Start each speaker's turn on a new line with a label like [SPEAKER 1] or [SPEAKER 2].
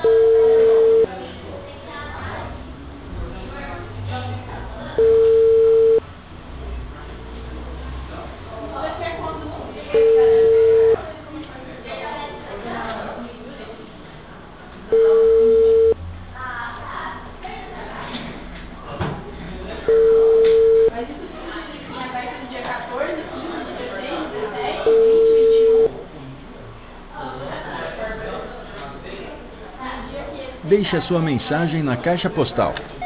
[SPEAKER 1] Mas isso tudo vai ser no dia 14, 15, 16, 17, 20, 21.
[SPEAKER 2] Deixe a sua mensagem na caixa postal